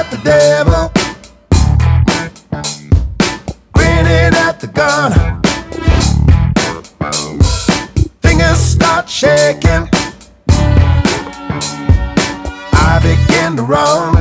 at the devil, grinning at the gun. Fingers start shaking, I begin to run.